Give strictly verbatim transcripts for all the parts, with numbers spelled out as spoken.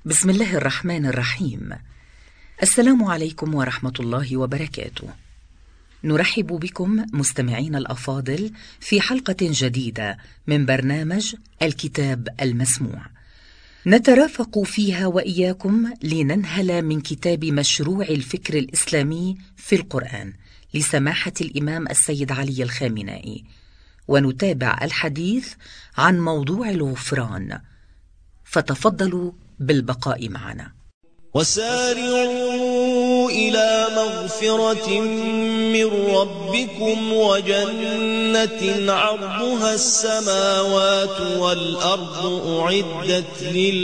بسم الله الرحمن الرحيم. السلام عليكم ورحمة الله وبركاته. نرحب بكم مستمعين الأفاضل في حلقة جديدة من برنامج الكتاب المسموع، نترافق فيها وإياكم لننهل من كتاب مشروع الفكر الإسلامي في القرآن لسماحة الإمام السيد علي الخامنائي، ونتابع الحديث عن موضوع الغفران، فتفضلوا بالبقاء معنا. وسارعوا إلى مغفرة من ربكم وجنة عرضها السماوات والأرض أعدت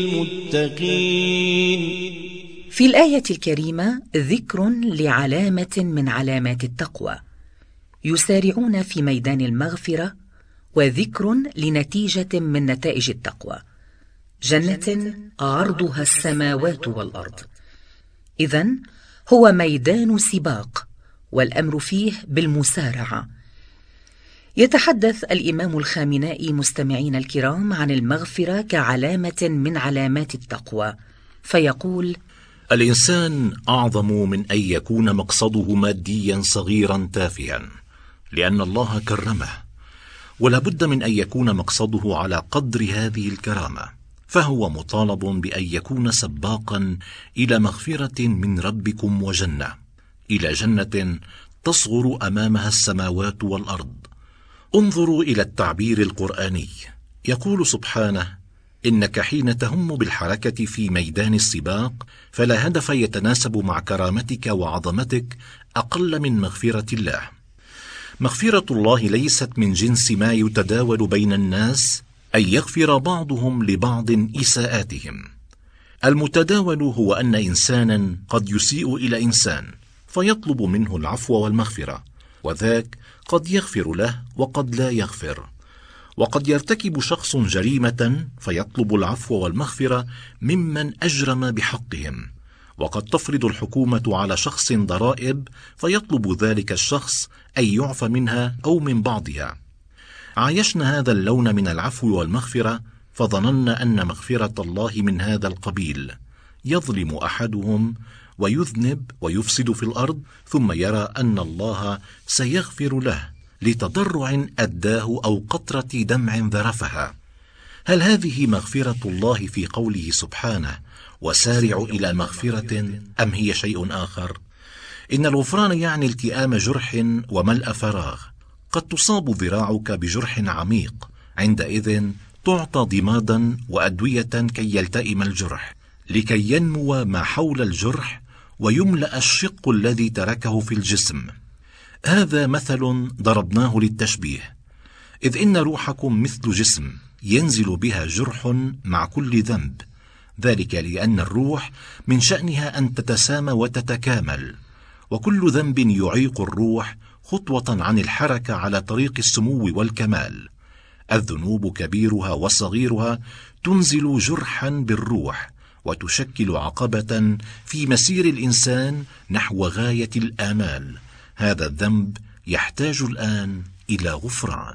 للمتقين. في الآية الكريمة ذكر لعلامة من علامات التقوى، يسارعون في ميدان المغفرة، وذكر لنتيجة من نتائج التقوى، جنة عرضها السماوات والأرض. إذن هو ميدان سباق، والأمر فيه بالمسارعة. يتحدث الإمام الخامنائي مستمعين الكرام عن المغفرة كعلامة من علامات التقوى، فيقول: الإنسان أعظم من أن يكون مقصده ماديا صغيرا تافها، لأن الله كرمه، ولا بد من أن يكون مقصده على قدر هذه الكرامة، فهو مطالب بأن يكون سباقا إلى مغفرة من ربكم وجنة، إلى جنة تصغر أمامها السماوات والأرض. انظروا إلى التعبير القرآني، يقول سبحانه: إنك حين تهم بالحركة في ميدان السباق فلا هدف يتناسب مع كرامتك وعظمتك أقل من مغفرة الله. مغفرة الله ليست من جنس ما يتداول بين الناس، أن يغفر بعضهم لبعض إساءاتهم. المتداول هو أن إنسانا قد يسيء إلى إنسان فيطلب منه العفو والمغفرة، وذاك قد يغفر له وقد لا يغفر. وقد يرتكب شخص جريمة فيطلب العفو والمغفرة ممن أجرم بحقهم، وقد تفرض الحكومة على شخص ضرائب فيطلب ذلك الشخص أن يعفى منها أو من بعضها. عايشنا هذا اللون من العفو والمغفرة، فظننا أن مغفرة الله من هذا القبيل. يظلم أحدهم ويذنب ويفسد في الأرض، ثم يرى أن الله سيغفر له لتضرع أداه أو قطرة دمع ذرفها. هل هذه مغفرة الله في قوله سبحانه: وسارعوا إلى مغفرة، أم هي شيء آخر؟ إن الغفران يعني التئام جرح وملء فراغ. قد تصاب ذراعك بجرح عميق، عندئذ تعطى ضمادا وأدوية كي يلتئم الجرح، لكي ينمو ما حول الجرح ويملأ الشق الذي تركه في الجسم. هذا مثل ضربناه للتشبيه، إذ إن روحكم مثل جسم ينزل بها جرح مع كل ذنب، ذلك لأن الروح من شأنها أن تتسامى وتتكامل، وكل ذنب يعيق الروح خطوة عن الحركة على طريق السمو والكمال. الذنوب كبيرها وصغيرها تنزل جرحا بالروح، وتشكل عقبة في مسير الإنسان نحو غاية الآمال. هذا الذنب يحتاج الآن إلى غفران.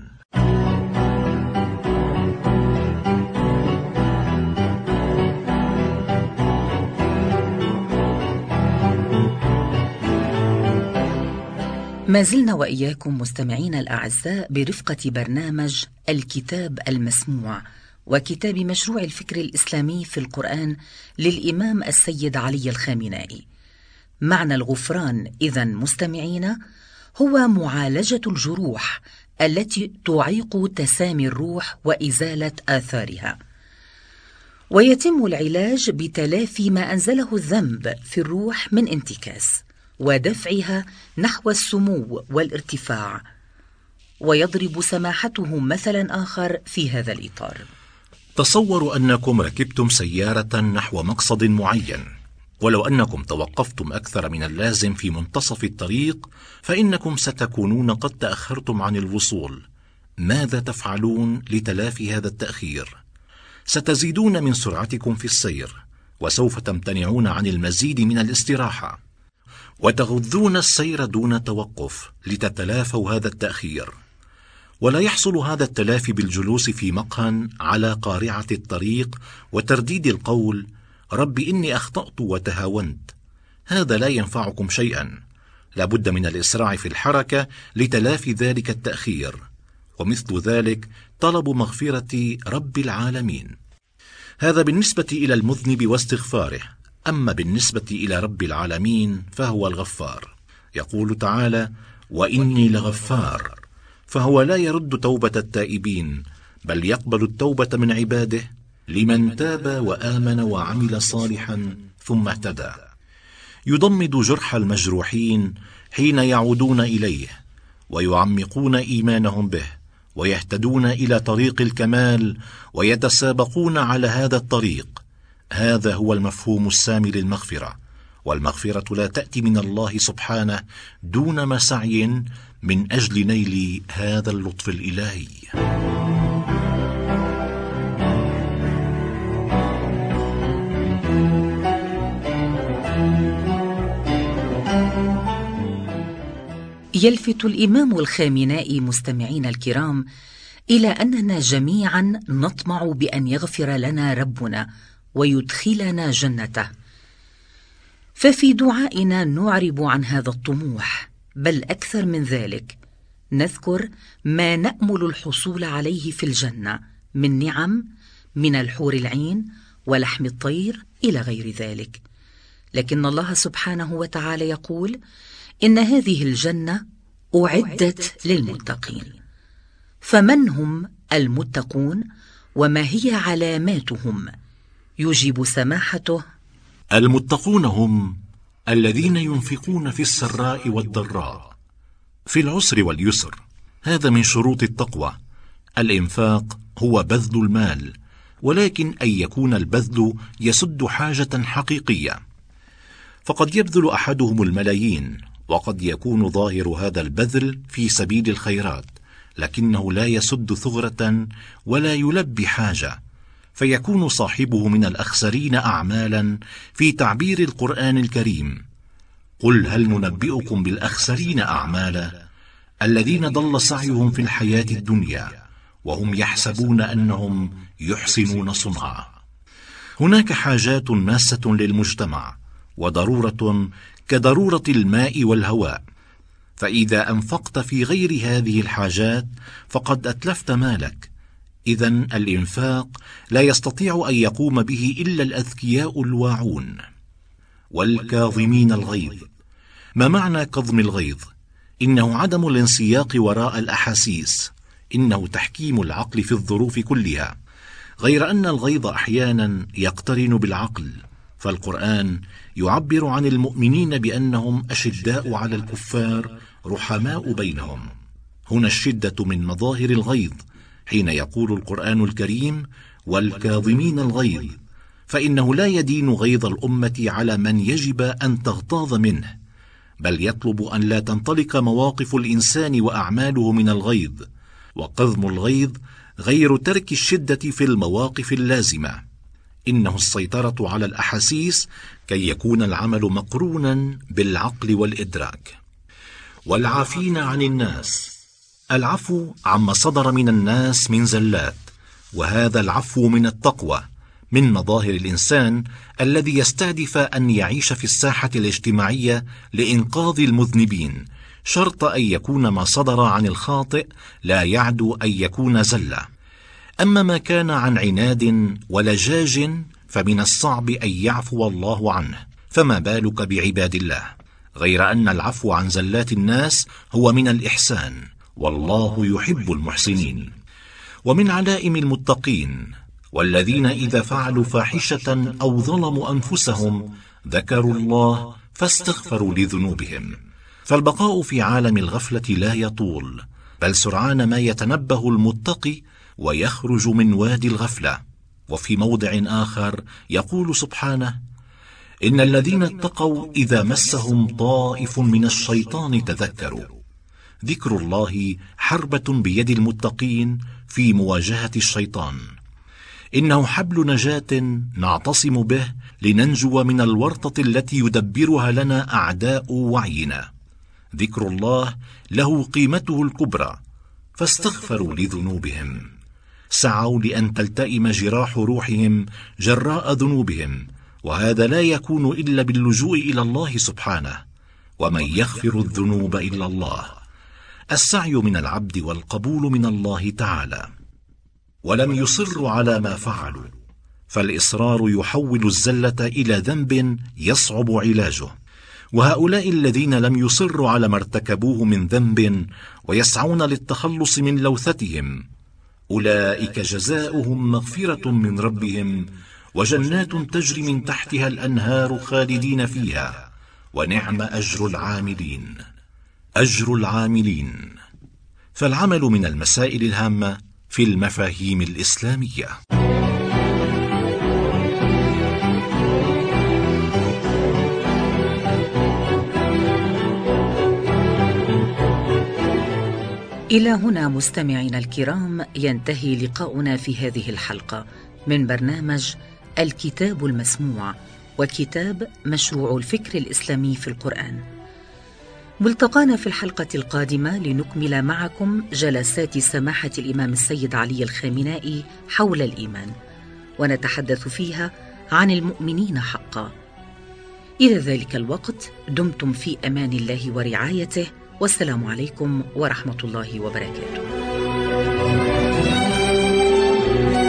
ما زلنا وإياكم مستمعين الأعزاء برفقة برنامج الكتاب المسموع، وكتاب مشروع الفكر الإسلامي في القرآن للإمام السيد علي الخامنائي. معنى الغفران إذن مستمعين هو معالجة الجروح التي تعيق تسامي الروح وإزالة آثارها، ويتم العلاج بتلافي ما أنزله الذنب في الروح من انتكاس، ودفعها نحو السمو والارتفاع. ويضرب سماحته مثلا آخر في هذا الإطار. تصوروا أنكم ركبتم سيارة نحو مقصد معين، ولو أنكم توقفتم أكثر من اللازم في منتصف الطريق فإنكم ستكونون قد تأخرتم عن الوصول. ماذا تفعلون لتلافي هذا التأخير؟ ستزيدون من سرعتكم في السير، وسوف تمتنعون عن المزيد من الاستراحة، وتغذون السير دون توقف لتتلافوا هذا التأخير. ولا يحصل هذا التلافي بالجلوس في مقهى على قارعة الطريق وترديد القول: رب إني أخطأت وتهاونت، هذا لا ينفعكم شيئا، لابد من الإسراع في الحركة لتلافي ذلك التأخير، ومثل ذلك طلب مغفرة رب العالمين. هذا بالنسبة إلى المذنب واستغفاره. أما بالنسبة إلى رب العالمين فهو الغفار، يقول تعالى: وإني لغفار، فهو لا يرد توبة التائبين، بل يقبل التوبة من عباده لمن تاب وآمن وعمل صالحا ثم اهتدى. يضمد جرح المجروحين حين يعودون إليه ويعمقون إيمانهم به ويهتدون إلى طريق الكمال ويتسابقون على هذا الطريق. هذا هو المفهوم السامي للمغفرة، والمغفرة لا تأتي من الله سبحانه دون مسعي من أجل نيل هذا اللطف الإلهي. يلفت الإمام الخامنائي مستمعين الكرام إلى أننا جميعا نطمع بأن يغفر لنا ربنا ويدخلنا جنته، ففي دعائنا نعرب عن هذا الطموح، بل أكثر من ذلك نذكر ما نأمل الحصول عليه في الجنة من نعم من الحور العين ولحم الطير إلى غير ذلك. لكن الله سبحانه وتعالى يقول: إن هذه الجنة أعدت للمتقين. فمن هم المتقون وما هي علاماتهم؟ يجيب سماحته: المتقون هم الذين ينفقون في السراء والضراء، في العسر واليسر. هذا من شروط التقوى. الإنفاق هو بذل المال، ولكن أن يكون البذل يسد حاجة حقيقية، فقد يبذل أحدهم الملايين، وقد يكون ظاهر هذا البذل في سبيل الخيرات، لكنه لا يسد ثغرة ولا يلبي حاجة، فيكون صاحبه من الأخسرين أعمالا في تعبير القرآن الكريم: قل هل ننبئكم بالأخسرين أعمالا الذين ضل سعيهم في الحياة الدنيا وهم يحسبون أنهم يحسنون صنعا. هناك حاجات ماسة للمجتمع وضرورة كضرورة الماء والهواء، فإذا أنفقت في غير هذه الحاجات فقد أتلفت مالك. إذن الإنفاق لا يستطيع أن يقوم به إلا الأذكياء الواعون. والكاظمين الغيظ. ما معنى كظم الغيظ؟ إنه عدم الانسياق وراء الأحاسيس، إنه تحكيم العقل في الظروف كلها، غير أن الغيظ أحيانا يقترن بالعقل، فالقرآن يعبر عن المؤمنين بأنهم أشداء على الكفار رحماء بينهم. هنا الشدة من مظاهر الغيظ، حين يقول القرآن الكريم: والكاظمين الغيظ، فإنه لا يدين غيظ الأمة على من يجب أن تغتاظ منه، بل يطلب أن لا تنطلق مواقف الإنسان وأعماله من الغيظ. وقظم الغيظ غير ترك الشدة في المواقف اللازمة، إنه السيطرة على الأحاسيس كي يكون العمل مقرونا بالعقل والإدراك. والعافين عن الناس. العفو عما صدر من الناس من زلات، وهذا العفو من التقوى، من مظاهر الإنسان الذي يستهدف أن يعيش في الساحة الاجتماعية لإنقاذ المذنبين، شرط أن يكون ما صدر عن الخاطئ لا يعدو أن يكون زلة. أما ما كان عن عناد ولجاج فمن الصعب أن يعفو الله عنه، فما بالك بعباد الله؟ غير أن العفو عن زلات الناس هو من الإحسان، والله يحب المحسنين. ومن علائم المتقين: والذين إذا فعلوا فاحشة أو ظلموا أنفسهم ذكروا الله فاستغفروا لذنوبهم. فالبقاء في عالم الغفلة لا يطول، بل سرعان ما يتنبه المتقي ويخرج من وادي الغفلة. وفي موضع آخر يقول سبحانه: إن الذين اتقوا إذا مسهم طائف من الشيطان تذكروا. ذكر الله حربة بيد المتقين في مواجهة الشيطان، إنه حبل نجاة نعتصم به لننجو من الورطة التي يدبرها لنا أعداء وعينا. ذكر الله له قيمته الكبرى، فاستغفروا لذنوبهم، سعوا لأن تلتئم جراح روحهم جراء ذنوبهم، وهذا لا يكون إلا باللجوء إلى الله سبحانه، ومن يغفر الذنوب إلا الله. السعي من العبد والقبول من الله تعالى. ولم يصروا على ما فعلوا، فالإصرار يحول الزلة إلى ذنب يصعب علاجه. وهؤلاء الذين لم يصروا على ما ارتكبوه من ذنب ويسعون للتخلص من لوثتهم، أولئك جزاؤهم مغفرة من ربهم وجنات تجري من تحتها الأنهار خالدين فيها، ونعم أجر العاملين. أجر العاملين، فالعمل من المسائل الهامة في المفاهيم الإسلامية. إلى هنا مستمعينا الكرام ينتهي لقاؤنا في هذه الحلقة من برنامج الكتاب المسموع وكتاب مشروع الفكر الإسلامي في القرآن. ملتقانا في الحلقة القادمة لنكمل معكم جلسات سماحة الإمام السيد علي الخامنائي حول الإيمان، ونتحدث فيها عن المؤمنين حقا. إلى ذلك الوقت دمتم في أمان الله ورعايته، والسلام عليكم ورحمة الله وبركاته.